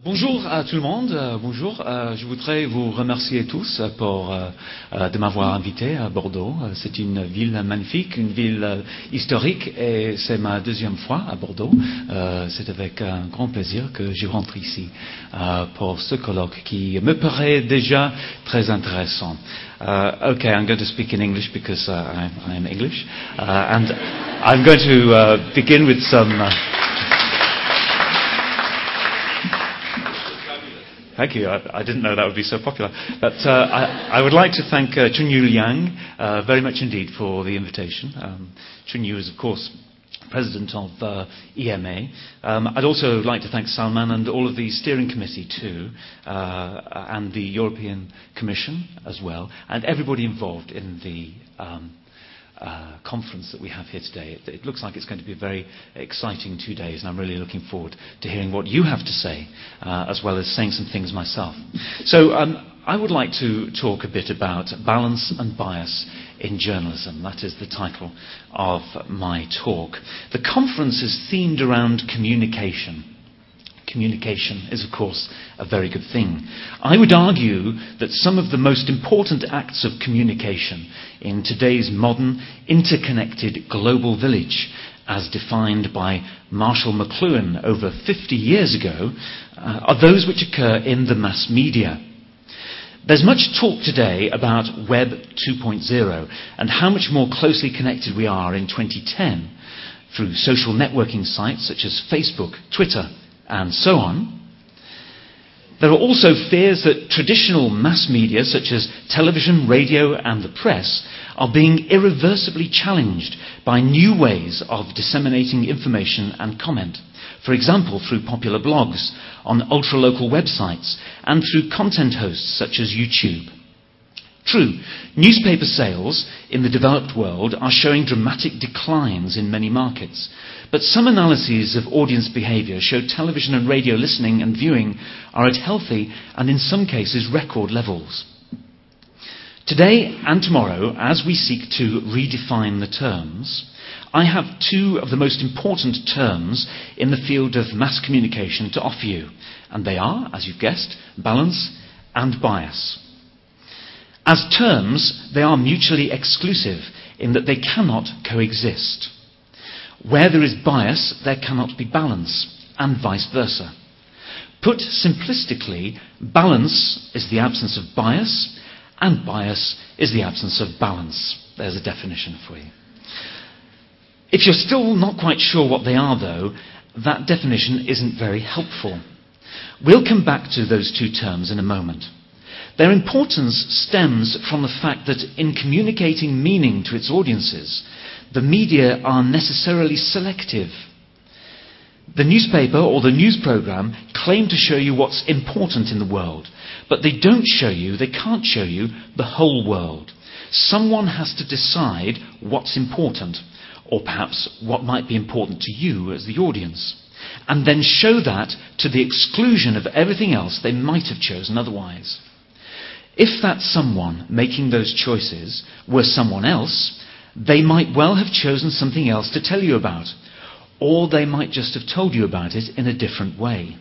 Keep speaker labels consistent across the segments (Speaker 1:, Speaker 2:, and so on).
Speaker 1: Bonjour à tout le monde, bonjour. Je voudrais vous remercier tous de m'avoir invité à Bordeaux. C'est une ville magnifique, une ville historique et c'est ma deuxième fois à Bordeaux. C'est avec un grand plaisir que je rentre ici pour ce colloque qui me paraît déjà très intéressant. Okay, I'm going to speak in English because I am English. And I'm going to begin with some... Thank you. I didn't know that would be so popular. But I would like to thank Chunyu Liang very much indeed for the invitation. Chunyu is, of course, president of EMA. I'd also like to thank Salman and all of the steering committee too, and the European Commission as well, and everybody involved in the conference that we have here today. It looks like it's going to be a very exciting 2 days, and I'm really looking forward to hearing what you have to say, as well as saying some things myself. So I would like to talk a bit about balance and bias in journalism. That is the title of my talk. The conference is themed around communication. Communication is, of course, a very good thing. I would argue that some of the most important acts of communication in today's modern, interconnected global village, as defined by Marshall McLuhan over 50 years ago, are those which occur in the mass media. There's much talk today about Web 2.0 and how much more closely connected we are in 2010 through social networking sites such as Facebook, Twitter, and so on. There are also fears that traditional mass media such as television, radio and the press are being irreversibly challenged by new ways of disseminating information and comment. For example, through popular blogs, on ultra-local websites and through content hosts such as YouTube. True, newspaper sales in the developed world are showing dramatic declines in many markets, but some analyses of audience behaviour show television and radio listening and viewing are at healthy and in some cases record levels. Today and tomorrow, as we seek to redefine the terms, I have two of the most important terms in the field of mass communication to offer you, and they are, as you've guessed, balance and bias. As terms, they are mutually exclusive in that they cannot coexist. Where there is bias, there cannot be balance, and vice versa. Put simplistically, balance is the absence of bias, and bias is the absence of balance. There's a definition for you. If you're still not quite sure what they are, though, that definition isn't very helpful. We'll come back to those two terms in a moment. Their importance stems from the fact that in communicating meaning to its audiences, the media are necessarily selective. The newspaper or the news programme claim to show you what's important in the world, but they can't show you the whole world. Someone has to decide what's important, or perhaps what might be important to you as the audience, and then show that to the exclusion of everything else they might have chosen otherwise. If that someone making those choices were someone else, they might well have chosen something else to tell you about, or they might just have told you about it in a different way.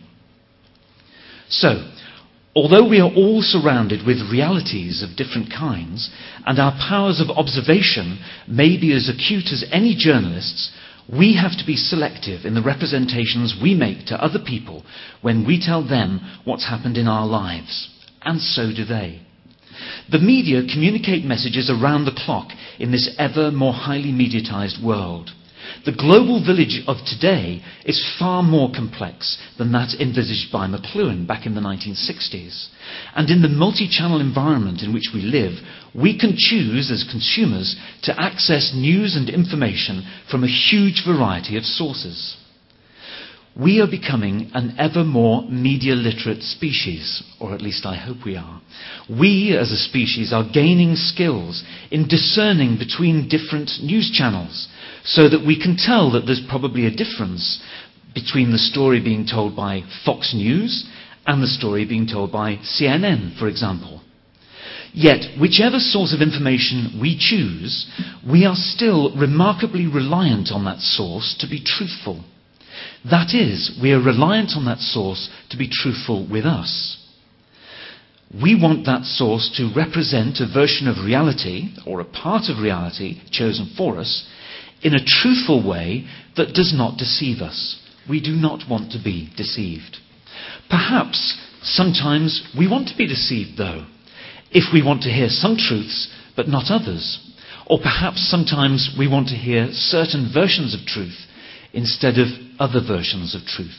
Speaker 1: So, although we are all surrounded with realities of different kinds, and our powers of observation may be as acute as any journalist's, we have to be selective in the representations we make to other people when we tell them what's happened in our lives. And so do they. The media communicate messages around the clock in this ever more highly mediatized world. The global village of today is far more complex than that envisaged by McLuhan back in the 1960s. And in the multi-channel environment in which we live, we can choose as consumers to access news and information from a huge variety of sources. We are becoming an ever more media-literate species, or at least I hope we are. We, as a species, are gaining skills in discerning between different news channels, so that we can tell that there's probably a difference between the story being told by Fox News and the story being told by CNN, for example. Yet, whichever source of information we choose, we are still remarkably reliant on that source to be truthful. That is, we are reliant on that source to be truthful with us. We want that source to represent a version of reality, or a part of reality chosen for us, in a truthful way that does not deceive us. We do not want to be deceived. Perhaps sometimes we want to be deceived, though, if we want to hear some truths but not others. Or perhaps sometimes we want to hear certain versions of truth instead of other versions of truth.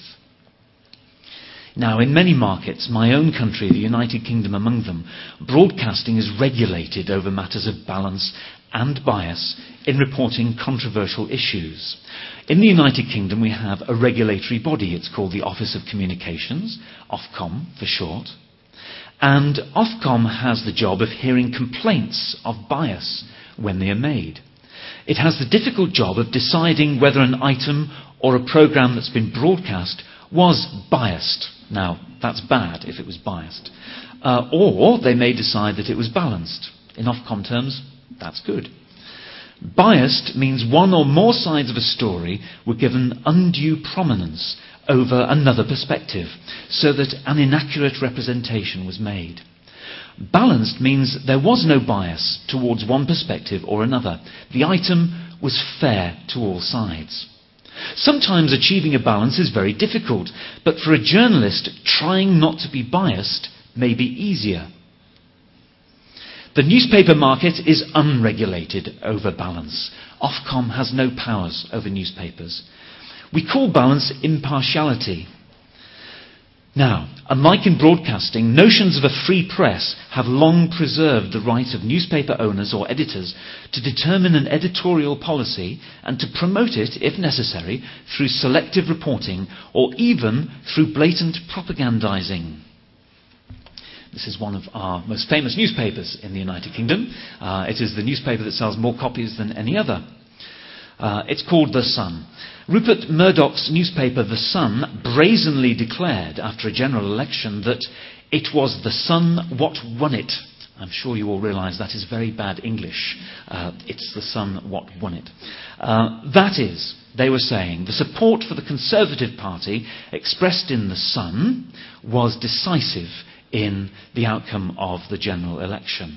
Speaker 1: Now, in many markets, my own country, the United Kingdom among them, broadcasting is regulated over matters of balance and bias in reporting controversial issues. In the United Kingdom, we have a regulatory body. It's called the Office of Communications, Ofcom for short. And Ofcom has the job of hearing complaints of bias when they are made. It has the difficult job of deciding whether an item or a programme that's been broadcast was biased. Now, that's bad if it was biased. Or they may decide that it was balanced. In Ofcom terms, that's good. Biased means one or more sides of a story were given undue prominence over another perspective, so that an inaccurate representation was made. Balanced means there was no bias towards one perspective or another. The item was fair to all sides. Sometimes achieving a balance is very difficult, but for a journalist, trying not to be biased may be easier. The newspaper market is unregulated over balance. Ofcom has no powers over newspapers. We call balance impartiality. Now, unlike in broadcasting, notions of a free press have long preserved the right of newspaper owners or editors to determine an editorial policy and to promote it, if necessary, through selective reporting or even through blatant propagandizing. This is one of our most famous newspapers in the United Kingdom. It is the newspaper that sells more copies than any other. It's called The Sun. Rupert Murdoch's newspaper, The Sun, brazenly declared after a general election that it was The Sun what won it. I'm sure you all realise that is very bad English. It's The Sun what won it. That is, they were saying, the support for the Conservative Party expressed in The Sun was decisive in the outcome of the general election.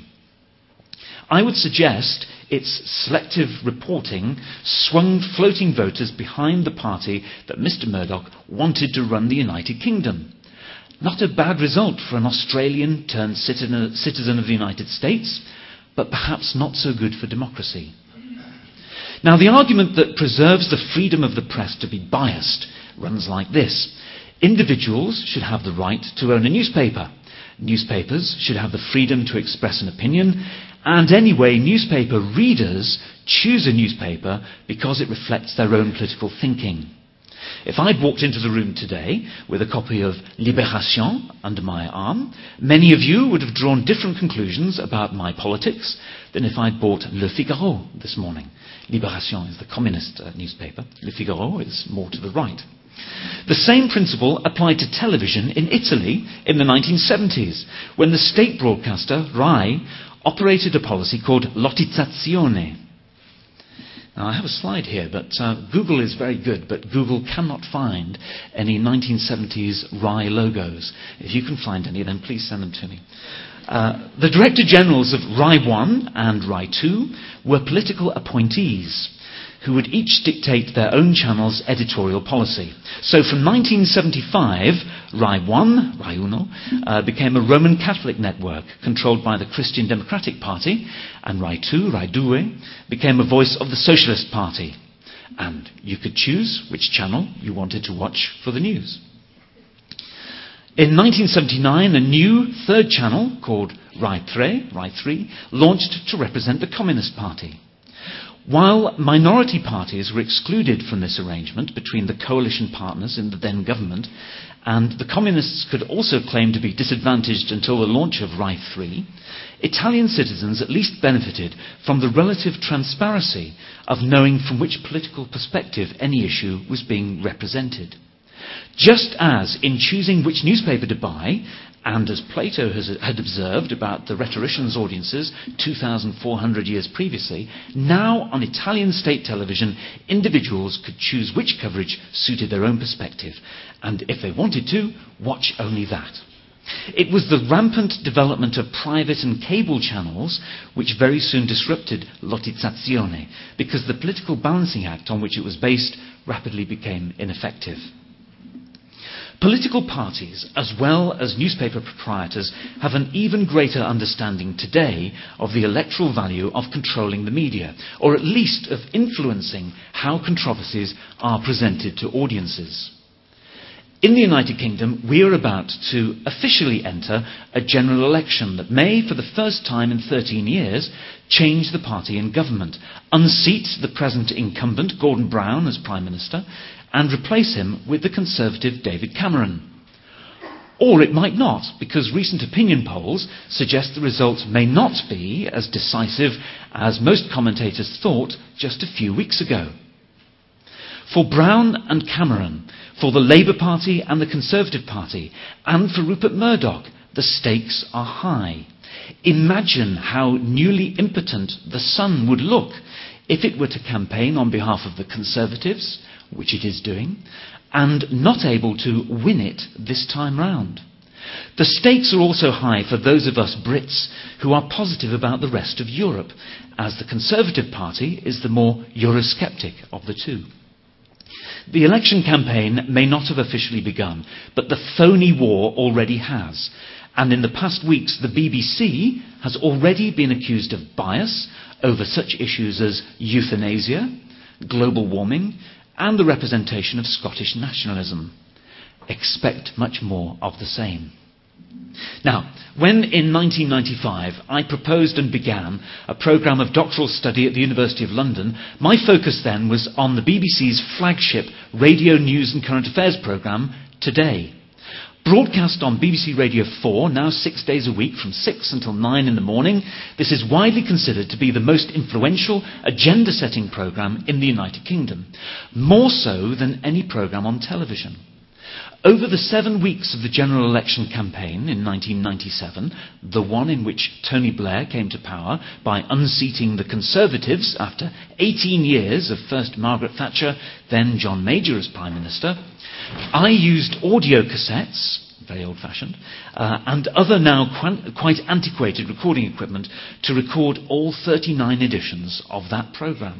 Speaker 1: I would suggest its selective reporting swung floating voters behind the party that Mr. Murdoch wanted to run the United Kingdom. Not a bad result for an Australian turned citizen of the United States, but perhaps not so good for democracy. Now, the argument that preserves the freedom of the press to be biased runs like this. Individuals should have the right to own a newspaper. Newspapers should have the freedom to express an opinion, and anyway, newspaper readers choose a newspaper because it reflects their own political thinking. If I'd walked into the room today with a copy of Libération under my arm, many of you would have drawn different conclusions about my politics than if I'd bought Le Figaro this morning. Libération is the communist newspaper. Le Figaro is more to the right. The same principle applied to television in Italy in the 1970s, when the state broadcaster, RAI, operated a policy called lottizzazione. Now, I have a slide here, but Google is very good, but Google cannot find any 1970s RAI logos. If you can find any, then please send them to me. The Director Generals of RAI 1 and RAI 2 were political appointees who would each dictate their own channel's editorial policy. So from 1975, RAI 1, RAI Uno, became a Roman Catholic network controlled by the Christian Democratic Party, and RAI 2, RAI Due, became a voice of the Socialist Party. And you could choose which channel you wanted to watch for the news. In 1979, a new third channel called RAI 3, launched to represent the Communist Party. While minority parties were excluded from this arrangement between the coalition partners in the then government, and the communists could also claim to be disadvantaged until the launch of RAI 3, Italian citizens at least benefited from the relative transparency of knowing from which political perspective any issue was being represented. Just as in choosing which newspaper to buy, and as Plato had observed about the rhetoricians' audiences 2,400 years previously, now on Italian state television, individuals could choose which coverage suited their own perspective, and if they wanted to, watch only that. It was the rampant development of private and cable channels which very soon disrupted lottizzazione, because the political balancing act on which it was based rapidly became ineffective. Political parties, as well as newspaper proprietors, have an even greater understanding today of the electoral value of controlling the media, or at least of influencing how controversies are presented to audiences. In the United Kingdom, we are about to officially enter a general election that may, for the first time in 13 years, change the party in government, unseat the present incumbent, Gordon Brown, as Prime Minister, and replace him with the Conservative David Cameron. Or it might not, because recent opinion polls suggest the result may not be as decisive as most commentators thought just a few weeks ago. For Brown and Cameron, for the Labour Party and the Conservative Party, and for Rupert Murdoch, the stakes are high. Imagine how newly impotent the Sun would look if it were to campaign on behalf of the Conservatives, which it is doing, and not able to win it this time round. The stakes are also high for those of us Brits who are positive about the rest of Europe, as the Conservative Party is the more Eurosceptic of the two. The election campaign may not have officially begun, but the phony war already has. And in the past weeks, the BBC has already been accused of bias over such issues as euthanasia, global warming, and the representation of Scottish nationalism. Expect much more of the same. Now, when in 1995 I proposed and began a programme of doctoral study at the University of London, my focus then was on the BBC's flagship radio news and current affairs programme, Today. Broadcast on BBC Radio 4, now 6 days a week from 6 until 9 in the morning, this is widely considered to be the most influential agenda-setting programme in the United Kingdom, more so than any programme on television. Over the 7 weeks of the general election campaign in 1997, the one in which Tony Blair came to power by unseating the Conservatives after 18 years of first Margaret Thatcher, then John Major as Prime Minister, I used audio cassettes, very old-fashioned, and other now quite antiquated recording equipment to record all 39 editions of that programme.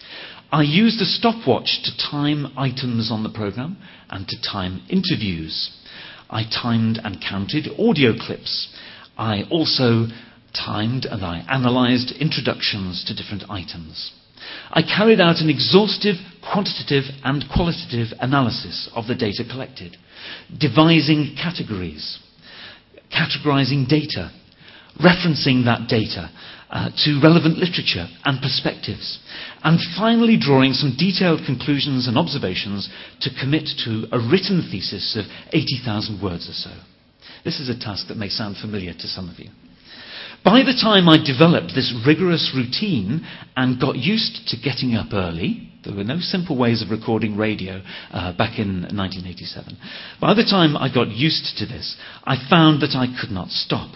Speaker 1: I used a stopwatch to time items on the programme and to time interviews. I timed and counted audio clips. I also timed and I analysed introductions to different items. I carried out an exhaustive quantitative and qualitative analysis of the data collected, devising categories, categorising data, referencing that data to relevant literature and perspectives, and finally drawing some detailed conclusions and observations to commit to a written thesis of 80,000 words or so. This is a task that may sound familiar to some of you. By the time I developed this rigorous routine and got used to getting up early, there were no simple ways of recording radio back in 1987. By the time I got used to this, I found that I could not stop.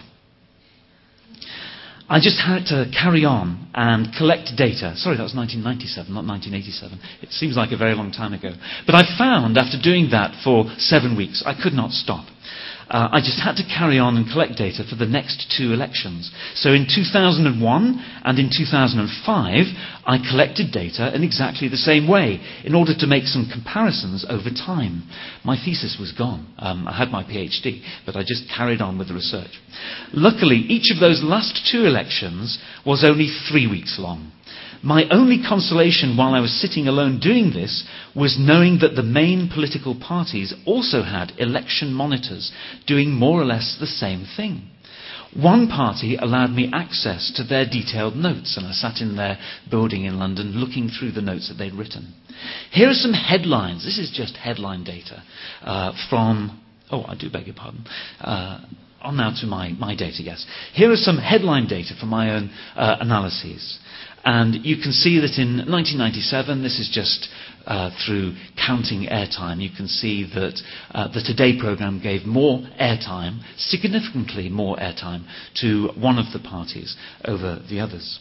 Speaker 1: I just had to carry on and collect data. Sorry, that was 1997, not 1987. It seems like a very long time ago. But I found, after doing that for 7 weeks, I could not stop. I just had to carry on and collect data for the next 2 elections. So in 2001 and in 2005, I collected data in exactly the same way in order to make some comparisons over time. My thesis was gone. I had my PhD, but I just carried on with the research. Luckily, each of those last 2 elections was only 3 weeks long. My only consolation while I was sitting alone doing this was knowing that the main political parties also had election monitors doing more or less the same thing. One party allowed me access to their detailed notes, and I sat in their building in London looking through the notes that they'd written. Here are some headlines. This is just headline data from... Oh, I do beg your pardon. On now to my data, yes. Here are some headline data from my own analyses. And you can see that in 1997, this is just through counting airtime, you can see that the Today programme gave more airtime, significantly more airtime, to one of the parties over the others.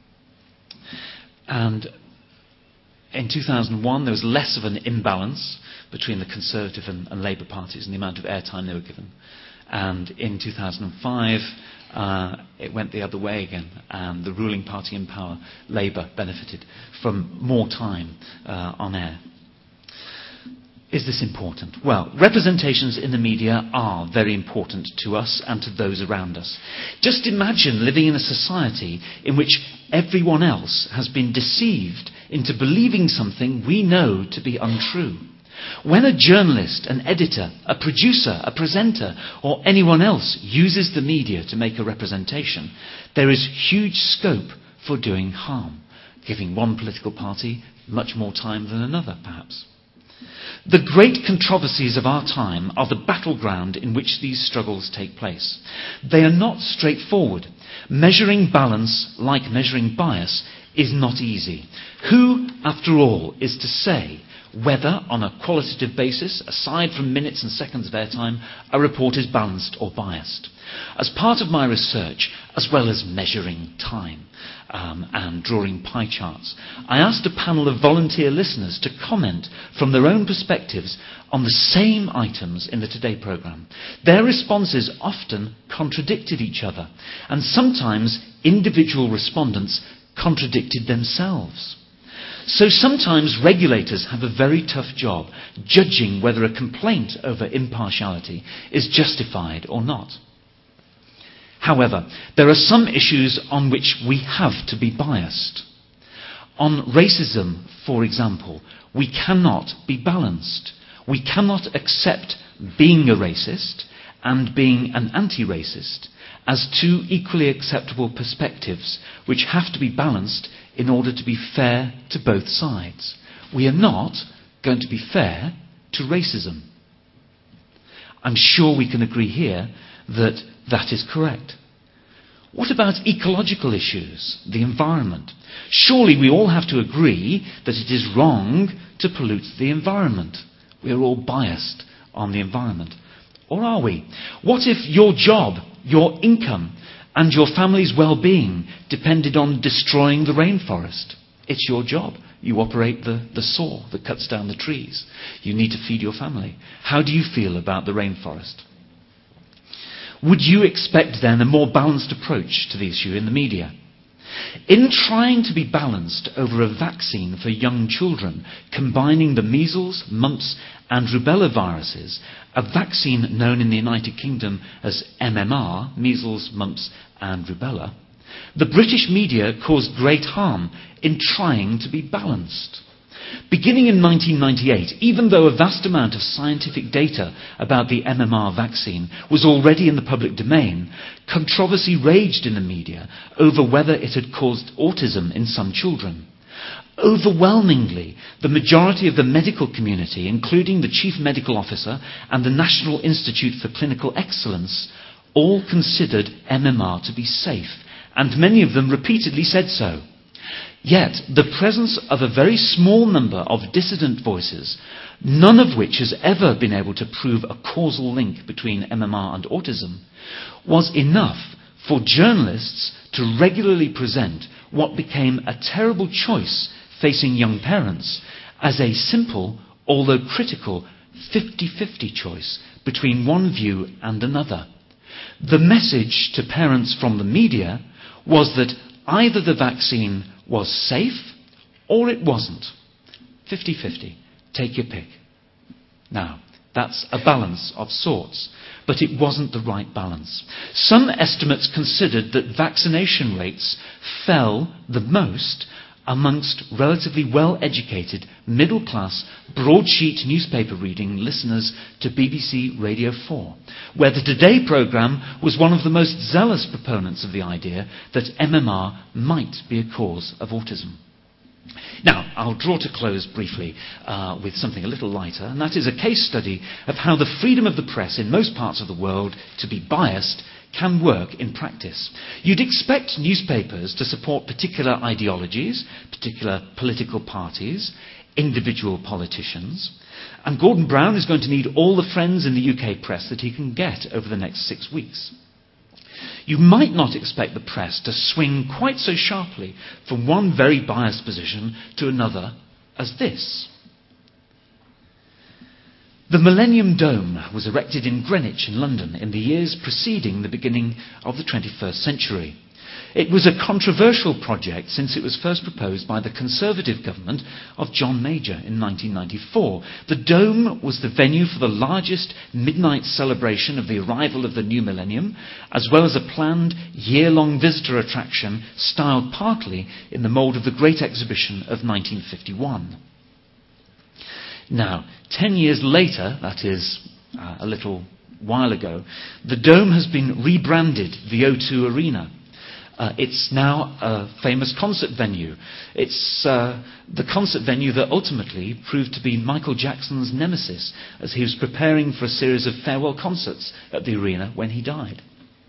Speaker 1: And in 2001, there was less of an imbalance between the Conservative and Labour parties and the amount of airtime they were given. And in 2005, it went the other way again, and the ruling party in power, Labour, benefited from more time on air. Is this important? Well, representations in the media are very important to us and to those around us. Just imagine living in a society in which everyone else has been deceived into believing something we know to be untrue. When a journalist, an editor, a producer, a presenter, or anyone else uses the media to make a representation, there is huge scope for doing harm, giving one political party much more time than another, perhaps. The great controversies of our time are the battleground in which these struggles take place. They are not straightforward. Measuring balance, like measuring bias, is not easy. Who, after all, is to say whether, on a qualitative basis, aside from minutes and seconds of airtime, a report is balanced or biased? As part of my research, as well as measuring time and drawing pie charts, I asked a panel of volunteer listeners to comment from their own perspectives on the same items in the Today programme. Their responses often contradicted each other, and sometimes individual respondents contradicted themselves. So sometimes regulators have a very tough job judging whether a complaint over impartiality is justified or not. However, there are some issues on which we have to be biased. On racism, for example, we cannot be balanced. We cannot accept being a racist and being an anti-racist as two equally acceptable perspectives which have to be balanced in order to be fair to both sides. We are not going to be fair to racism. I'm sure we can agree here that that is correct. What about ecological issues, the environment? Surely we all have to agree that it is wrong to pollute the environment. We are all biased on the environment. Or are we? What if your job, your income, and your family's well-being depended on destroying the rainforest? It's your job. You operate the saw that cuts down the trees. You need to feed your family. How do you feel about the rainforest? Would you expect then a more balanced approach to the issue in the media? In trying to be balanced over a vaccine for young children, combining the measles, mumps and rubella viruses, a vaccine known in the United Kingdom as MMR, measles, mumps and rubella, the British media caused great harm in trying to be balanced. Beginning in 1998, even though a vast amount of scientific data about the MMR vaccine was already in the public domain, controversy raged in the media over whether it had caused autism in some children. Overwhelmingly, the majority of the medical community, including the Chief Medical Officer and the National Institute for Clinical Excellence, all considered MMR to be safe, and many of them repeatedly said so. Yet, the presence of a very small number of dissident voices, none of which has ever been able to prove a causal link between MMR and autism, was enough for journalists to regularly present what became a terrible choice facing young parents as a simple, although critical, 50-50 choice between one view and another. The message to parents from the media was that either the vaccine was safe or it wasn't. 50-50. Take your pick. Now, that's a balance of sorts, but it wasn't the right balance. Some estimates considered that vaccination rates fell the most amongst relatively well-educated, middle-class, broadsheet newspaper reading listeners to BBC Radio 4, where the Today programme was one of the most zealous proponents of the idea that MMR might be a cause of autism. Now, I'll draw to close briefly with something a little lighter, and that is a case study of how the freedom of the press in most parts of the world to be biased can work in practice. You'd expect newspapers to support particular ideologies, particular political parties, individual politicians. And Gordon Brown is going to need all the friends in the UK press that he can get over the next 6 weeks. You might not expect the press to swing quite so sharply from one very biased position to another as this. The Millennium Dome was erected in Greenwich in London in the years preceding the beginning of the 21st century. It was a controversial project since it was first proposed by the Conservative government of John Major in 1994. The Dome was the venue for the largest midnight celebration of the arrival of the new millennium, as well as a planned year-long visitor attraction styled partly in the mould of the Great Exhibition of 1951. Now, 10 years later, that is a little while ago, the Dome has been rebranded the O2 Arena. It's now a famous concert venue. It's the concert venue that ultimately proved to be Michael Jackson's nemesis as he was preparing for a series of farewell concerts at the arena when he died.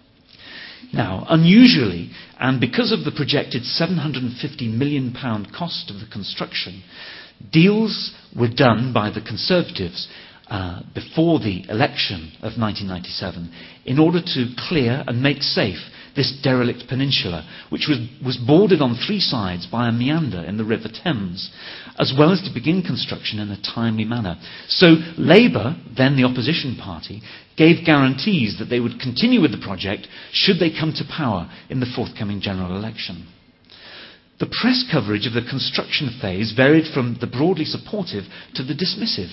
Speaker 1: Now, unusually, and because of the projected £750 million cost of the construction, deals were done by the Conservatives before the election of 1997 in order to clear and make safe this derelict peninsula, which was bordered on 3 sides by a meander in the River Thames, as well as to begin construction in a timely manner. So Labour, then the opposition party, gave guarantees that they would continue with the project should they come to power in the forthcoming general election. The press coverage of the construction phase varied from the broadly supportive to the dismissive,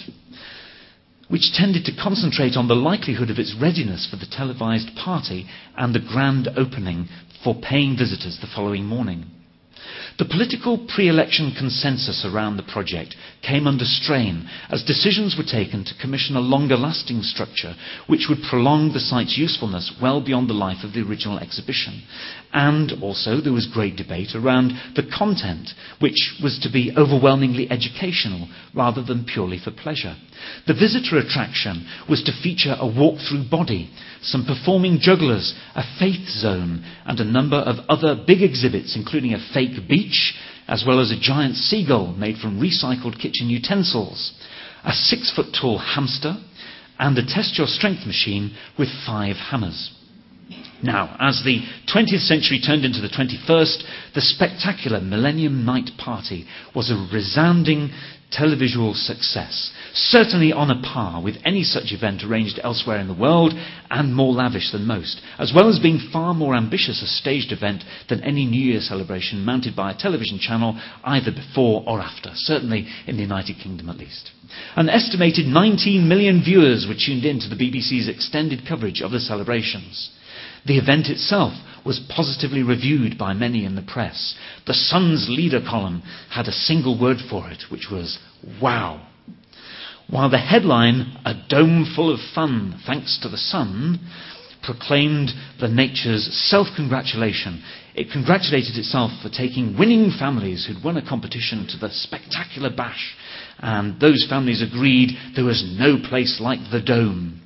Speaker 1: which tended to concentrate on the likelihood of its readiness for the televised party and the grand opening for paying visitors the following morning. The political pre-election consensus around the project came under strain as decisions were taken to commission a longer-lasting structure which would prolong the site's usefulness well beyond the life of the original exhibition. And also there was great debate around the content, which was to be overwhelmingly educational rather than purely for pleasure. The visitor attraction was to feature a walk-through body, some performing jugglers, a faith zone, and a number of other big exhibits, including a fake beach, as well as a giant seagull made from recycled kitchen utensils, a 6-foot-tall hamster, and a test-your-strength machine with 5 hammers. Now, as the 20th century turned into the 21st, the spectacular Millennium Night Party was a resounding televisual success, certainly on a par with any such event arranged elsewhere in the world and more lavish than most, as well as being far more ambitious a staged event than any New Year celebration mounted by a television channel either before or after, certainly in the United Kingdom at least. An estimated 19 million viewers were tuned in to the BBC's extended coverage of the celebrations. The event itself was positively reviewed by many in the press. The Sun's leader column had a single word for it, which was wow. While the headline, "A Dome Full of Fun Thanks to the Sun," proclaimed the Nature's self-congratulation. It congratulated itself for taking winning families who'd won a competition to the spectacular bash, and those families agreed there was no place like the Dome.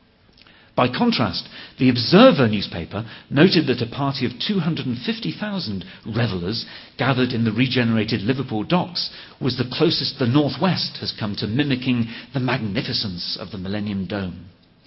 Speaker 1: By contrast, the Observer newspaper noted that a party of 250,000 revellers gathered in the regenerated Liverpool docks was the closest the Northwest has come to mimicking the magnificence of the Millennium Dome.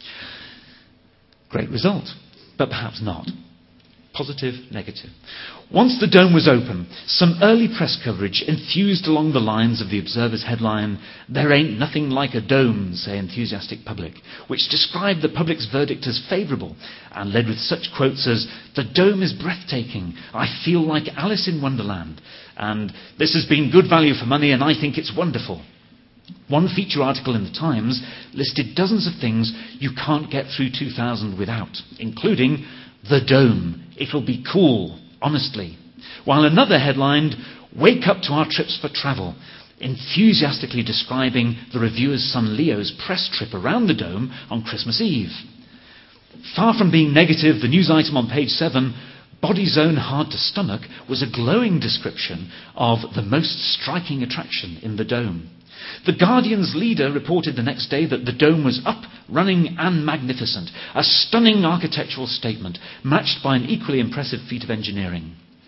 Speaker 1: Great result, but perhaps not. Positive, negative. Once the Dome was open, some early press coverage enthused along the lines of the Observer's headline, "There ain't nothing like a dome, say enthusiastic public," which described the public's verdict as favourable and led with such quotes as, "The Dome is breathtaking, I feel like Alice in Wonderland," and "This has been good value for money and I think it's wonderful." One feature article in the Times listed dozens of things you can't get through 2000 without, including "The Dome, it'll be cool, honestly," while another headlined, "Wake up to our trips for travel," enthusiastically describing the reviewer's son Leo's press trip around the Dome on Christmas Eve. Far from being negative, the news item on page 7, "Body Zone Hard to Stomach," was a glowing description of the most striking attraction in the Dome. The Guardian's leader reported the next day that the Dome was up, running and magnificent, a stunning architectural statement matched by an equally impressive feat of engineering.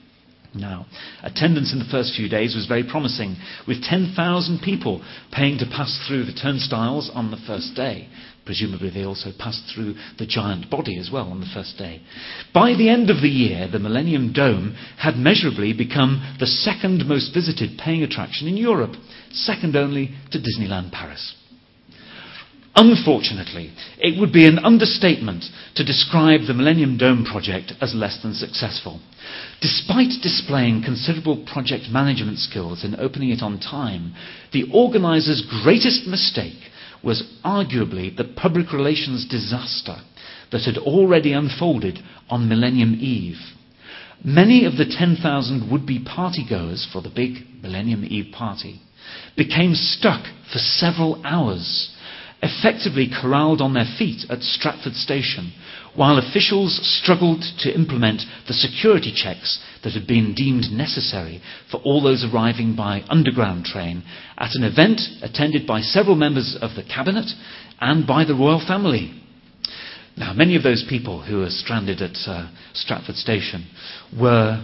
Speaker 1: Now, attendance in the first few days was very promising, with 10,000 people paying to pass through the turnstiles on the first day. Presumably they also passed through the giant body as well on the first day. By the end of the year, the Millennium Dome had measurably become the second most visited paying attraction in Europe, second only to Disneyland Paris. Unfortunately, it would be an understatement to describe the Millennium Dome project as less than successful. Despite displaying considerable project management skills in opening it on time, the organisers' greatest mistake was arguably the public relations disaster that had already unfolded on Millennium Eve. Many of the 10,000 would-be partygoers for the big Millennium Eve party became stuck for several hours, effectively corralled on their feet at Stratford Station, while officials struggled to implement the security checks that had been deemed necessary for all those arriving by underground train at an event attended by several members of the cabinet and by the royal family. Now, many of those people who were stranded at Stratford Station were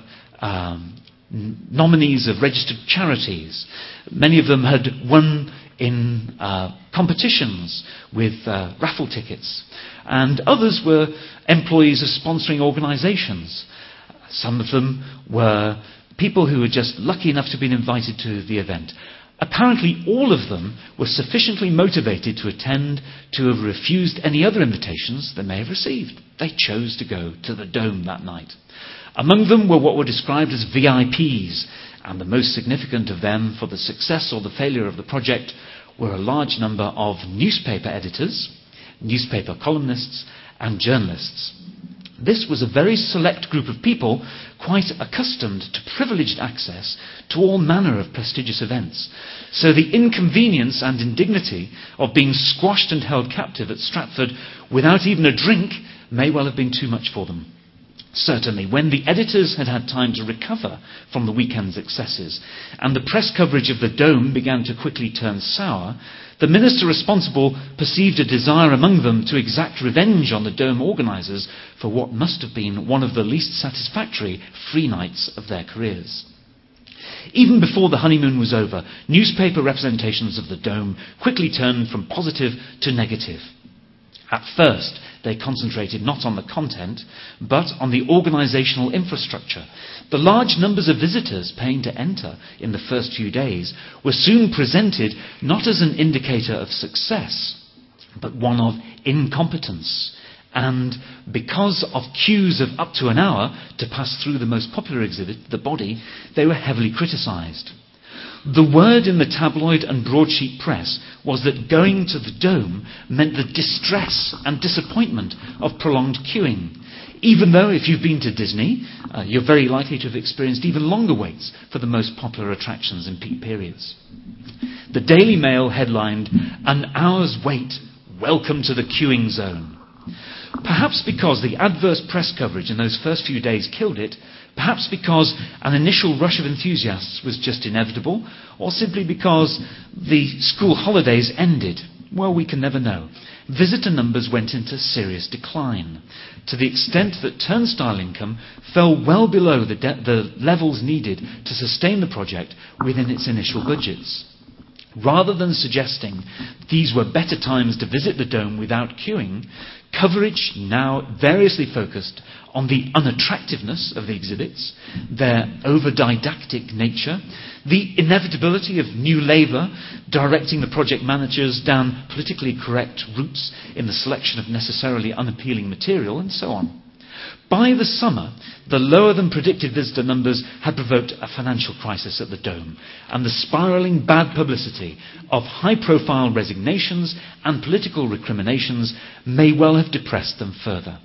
Speaker 1: nominees of registered charities. Many of them had won in competitions with raffle tickets, and others were employees of sponsoring organisations. Some of them were people who were just lucky enough to have been invited to the event. Apparently all of them were sufficiently motivated to attend to have refused any other invitations they may have received. They chose to go to the Dome that night. Among them were what were described as VIPs, and the most significant of them for the success or the failure of the project were a large number of newspaper editors, newspaper columnists, and journalists. This was a very select group of people quite accustomed to privileged access to all manner of prestigious events. So the inconvenience and indignity of being squashed and held captive at Stratford without even a drink may well have been too much for them. Certainly, when the editors had had time to recover from the weekend's excesses and the press coverage of the Dome began to quickly turn sour, the minister responsible perceived a desire among them to exact revenge on the Dome organisers for what must have been one of the least satisfactory free nights of their careers. Even before the honeymoon was over, newspaper representations of the Dome quickly turned from positive to negative. At first, they concentrated not on the content, but on the organisational infrastructure. The large numbers of visitors paying to enter in the first few days were soon presented not as an indicator of success, but one of incompetence. And because of queues of up to an hour to pass through the most popular exhibit, the body, they were heavily criticised. The word in the tabloid and broadsheet press was that going to the Dome meant the distress and disappointment of prolonged queuing, even though if you've been to Disney, you're very likely to have experienced even longer waits for the most popular attractions in peak periods. The Daily Mail headlined, "An hour's wait, welcome to the queuing zone." Perhaps because the adverse press coverage in those first few days killed it, perhaps because an initial rush of enthusiasts was just inevitable, or simply because the school holidays ended. Well, we can never know. Visitor numbers went into serious decline, to the extent that turnstile income fell well below the levels needed to sustain the project within its initial budgets. Rather than suggesting these were better times to visit the Dome without queuing, coverage now variously focused on the unattractiveness of the exhibits, their over-didactic nature, the inevitability of new labour directing the project managers down politically correct routes in the selection of necessarily unappealing material, and so on. By the summer, the lower-than-predicted visitor numbers had provoked a financial crisis at the Dome, and the spiralling bad publicity of high-profile resignations and political recriminations may well have depressed them further.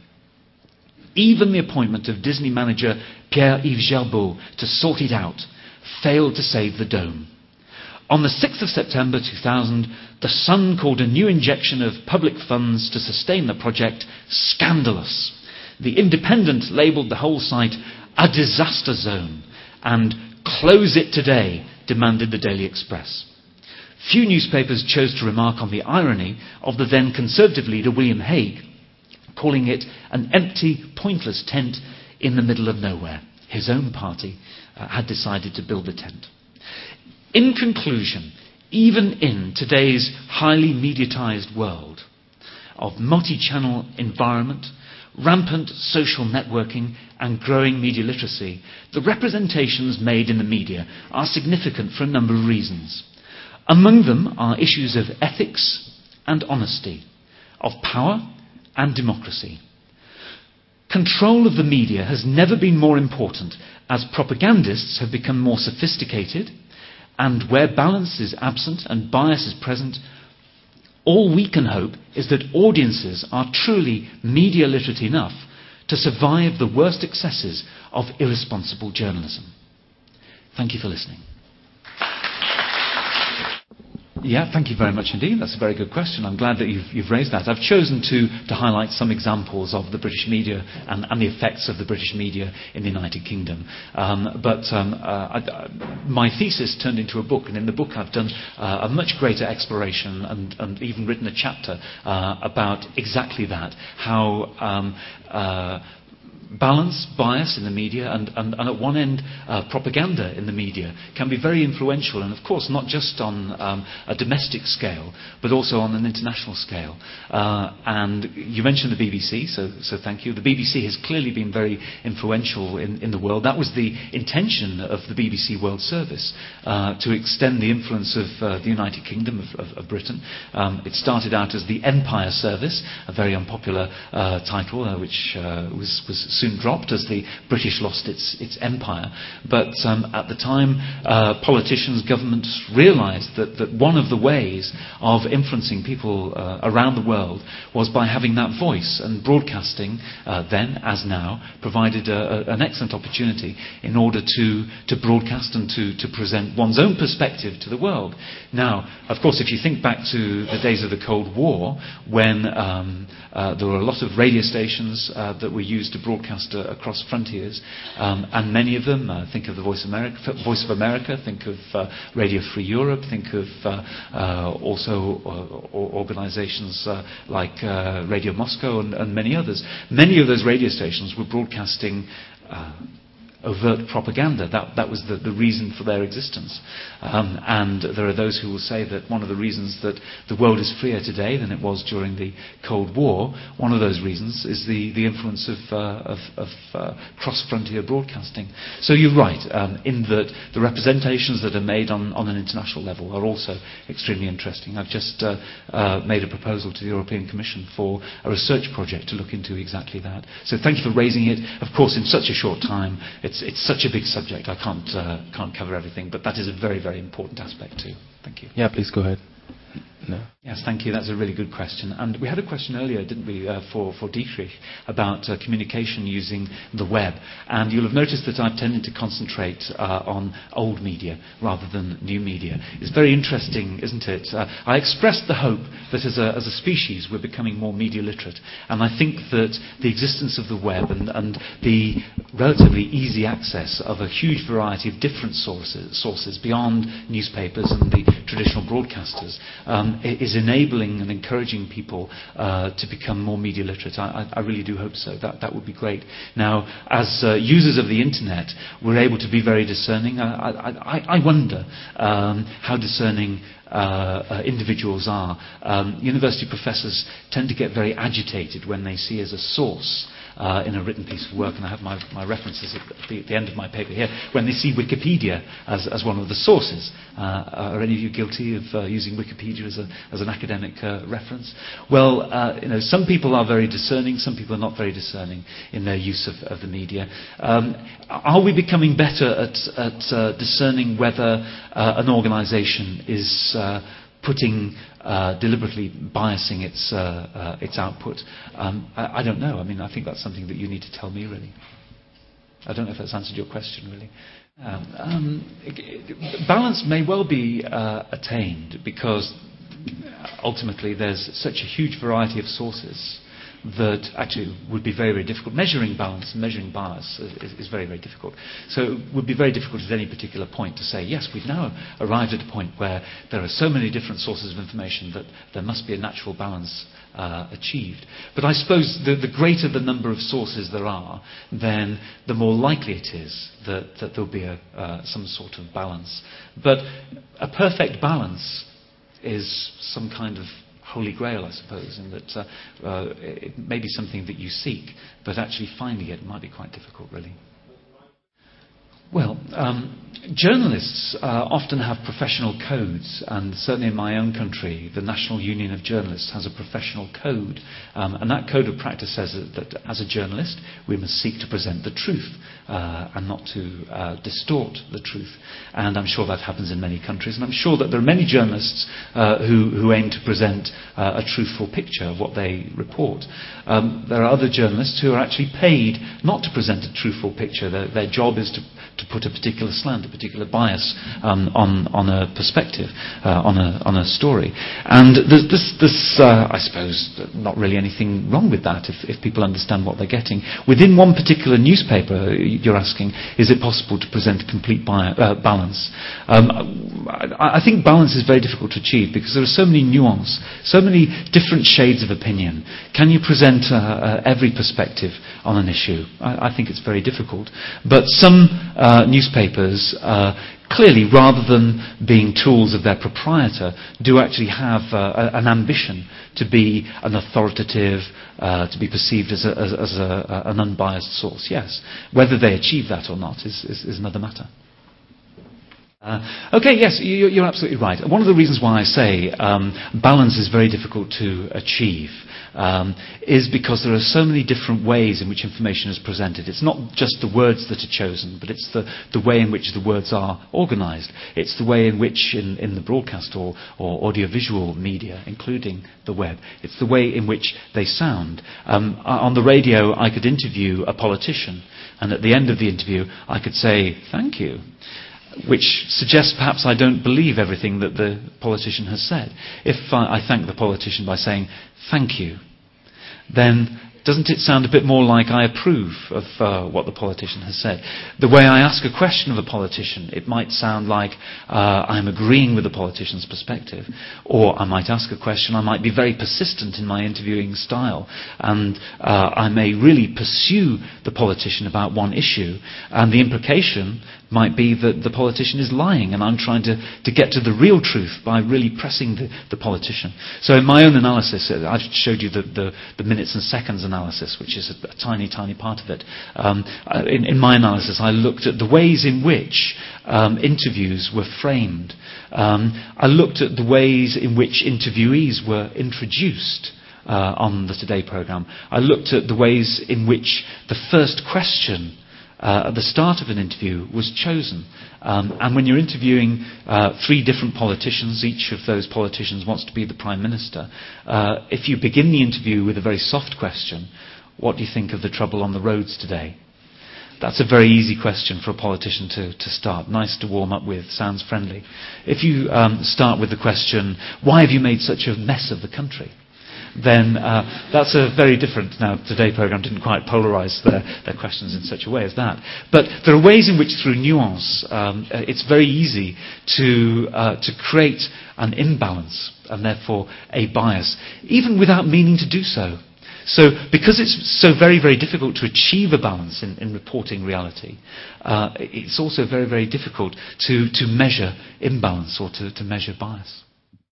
Speaker 1: Even the appointment of Disney manager Pierre-Yves Gerbeau to sort it out failed to save the Dome. On the 6th of September 2000, the Sun called a new injection of public funds to sustain the project scandalous. The Independent labelled the whole site a disaster zone, and "close it today," demanded the Daily Express. Few newspapers chose to remark on the irony of the then Conservative leader William Hague, calling it an empty, pointless tent in the middle of nowhere. his own party had decided to build a tent. In conclusion, even in today's highly mediatized world of multi-channel environment, rampant social networking and growing media literacy, the representations made in the media are significant for a number of reasons. Among them are issues of ethics and honesty, of power and democracy. Control of the media has never been more important as propagandists have become more sophisticated, and where balance is absent and bias is present, all we can hope is that audiences are truly media literate enough to survive the worst excesses of irresponsible journalism. Thank you for listening. Yeah, thank you very much indeed. That's a very good question. I'm glad that you've raised that. I've chosen to highlight some examples of the British media and the effects of the British media in the United Kingdom. My thesis turned into a book, and in the book I've done a much greater exploration and even written a chapter about exactly that, how balance, bias in the media, and at one end, propaganda in the media can be very influential, and of course not just on a domestic scale, but also on an international scale. And you mentioned the BBC, so thank you. The BBC has clearly been very influential in the world. That was the intention of the BBC World Service, to extend the influence of the United Kingdom, of Britain. It started out as the Empire Service, a very unpopular title, which was soon dropped as the British lost its empire. But at the time, politicians, governments realised that one of the ways of influencing people around the world was by having that voice, and broadcasting then, as now, provided an excellent opportunity in order to broadcast and to present one's own perspective to the world. Now, of course, if you think back to the days of the Cold War, when there were a lot of radio stations that were used to broadcast across frontiers, and many of them, think of the Voice of America, think of Radio Free Europe, think of also organisations like Radio Moscow and many others. Many of those radio stations were broadcasting overt propaganda. That was the reason for their existence. And there are those who will say that one of the reasons that the world is freer today than it was during the Cold War, one of those reasons is the influence of cross-frontier broadcasting. So you're right, in that the representations that are made on an international level are also extremely interesting. I've just made a proposal to the European Commission for a research project to look into exactly that. So thank you for raising it. Of course, in such a short time, it's such a big subject, I can't cover everything, but that is a very, very important aspect too. Thank you.
Speaker 2: Yeah, please go ahead. No.
Speaker 1: Yes, thank you. That's a really good question. And we had a question earlier, didn't we, for Dietrich, about communication using the web. And you'll have noticed that I've tended to concentrate on old media rather than new media. It's very interesting, isn't it? I expressed the hope that as a species we're becoming more media literate. And I think that the existence of the web and the relatively easy access of a huge variety of different sources beyond newspapers and the traditional broadcasters is enabling and encouraging people to become more media literate. I really do hope so. That would be great. Now, as users of the internet, we're able to be very discerning. I wonder how discerning individuals are. University professors tend to get very agitated when they see as a source in a written piece of work, and I have my references at the end of my paper here, when they see Wikipedia as one of the sources. Are any of you guilty of using Wikipedia as an academic reference? Well, some people are very discerning, some people are not very discerning in their use of the media. Are we becoming better at discerning whether an organisation is deliberately biasing its output? I don't know. I mean, I think that's something that you need to tell me, really. I don't know if that's answered your question, really. Balance may well be attained because ultimately there's such a huge variety of sources that actually would be very, very difficult. Measuring balance and measuring bias is very, very difficult. So it would be very difficult at any particular point to say, yes, we've now arrived at a point where there are so many different sources of information that there must be a natural balance achieved. But I suppose the greater the number of sources there are, then the more likely it is that there'll be some sort of balance. But a perfect balance is some kind of holy grail, I suppose, in that it may be something that you seek, but actually finding it might be quite difficult, really. Well, journalists often have professional codes, and certainly in my own country, the National Union of Journalists has a professional code, and that code of practice says that as a journalist, we must seek to present the truth and not to distort the truth. And I'm sure that happens in many countries, and I'm sure that there are many journalists who aim to present a truthful picture of what they report. There are other journalists who are actually paid not to present a truthful picture. Their job is to put a particular slant, a particular bias on a perspective, on a story. And there's I suppose, not really anything wrong with that if people understand what they're getting. Within one particular newspaper, you're asking, is it possible to present complete balance? I think balance is very difficult to achieve because there are so many nuances, so many different shades of opinion. Can you present every perspective on an issue? I think it's very difficult. But some newspapers, clearly, rather than being tools of their proprietor, do actually have an ambition to be an authoritative, to be perceived as an unbiased source. Yes. Whether they achieve that or not is another matter. Okay, yes, you're absolutely right. One of the reasons why I say balance is very difficult to achieve is because there are so many different ways in which information is presented. It's not just the words that are chosen, but it's the way in which the words are organised. It's the way in which, in the broadcast or audiovisual media, including the web, it's the way in which they sound. On the radio, I could interview a politician, and at the end of the interview, I could say, "Thank you," which suggests perhaps I don't believe everything that the politician has said. If I thank the politician by saying, "Thank you," then doesn't it sound a bit more like I approve of what the politician has said? The way I ask a question of a politician, it might sound like I'm agreeing with the politician's perspective. Or I might ask a question, I might be very persistent in my interviewing style, and I may really pursue the politician about one issue, and the implication might be that the politician is lying, and I'm trying to get to the real truth by really pressing the politician. So in my own analysis, I've showed you the minutes and seconds analysis, which is a tiny, tiny part of it. In my analysis, I looked at the ways in which interviews were framed. I looked at the ways in which interviewees were introduced on the Today programme. I looked at the ways in which the first question at the start of an interview was chosen. And when you're interviewing 3 different politicians, each of those politicians wants to be the Prime Minister, if you begin the interview with a very soft question, what do you think of the trouble on the roads today? That's a very easy question for a politician to start. Nice to warm up with, sounds friendly. If you start with the question, why have you made such a mess of the country? Then that's a very different. Now, Today programme didn't quite polarise their questions in such a way as that. But there are ways in which, through nuance, it's very easy to create an imbalance and therefore a bias, even without meaning to do so. So, because it's so very, very difficult to achieve a balance in reporting reality, it's also very, very difficult to measure imbalance or to measure bias.